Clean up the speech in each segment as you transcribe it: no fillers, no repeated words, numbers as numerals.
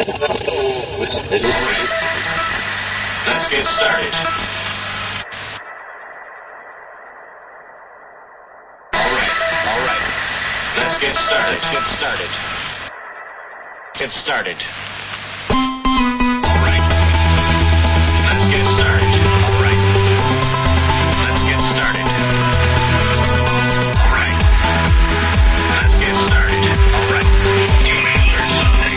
Let's get started. All right. Let's get started. Get started. All right. Let's get started. All right. Let's get started. All right. Let's get started. All right. You may learn something.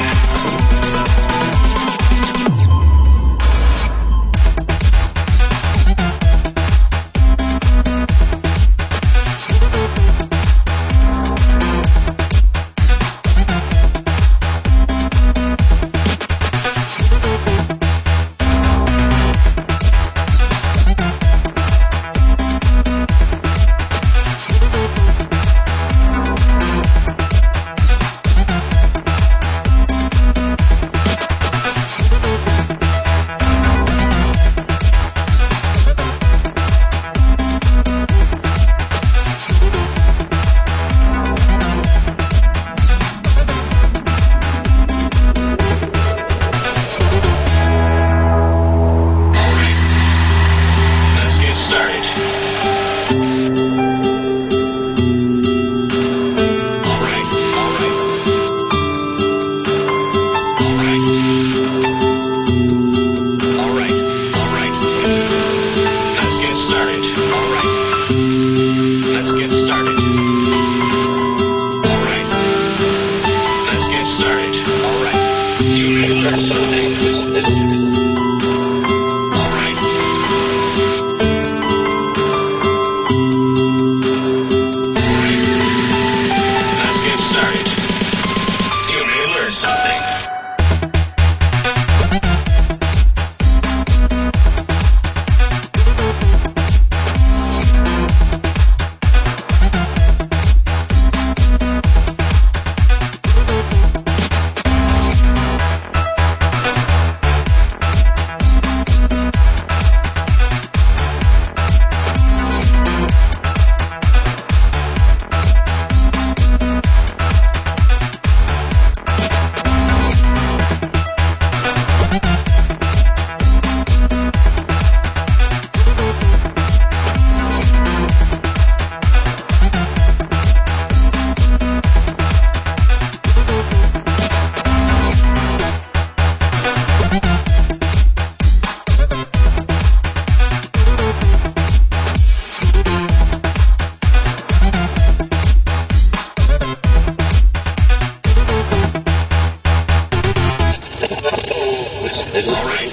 All right.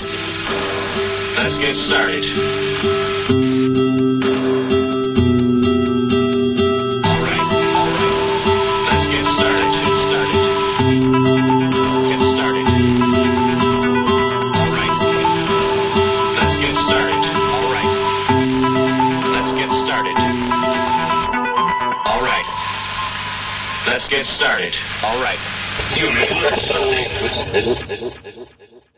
Let's get started. All right. Let's get started. Get started. All right. Let's get started. All right. Let's get started. All right. Let's get started. All right. You may learn something.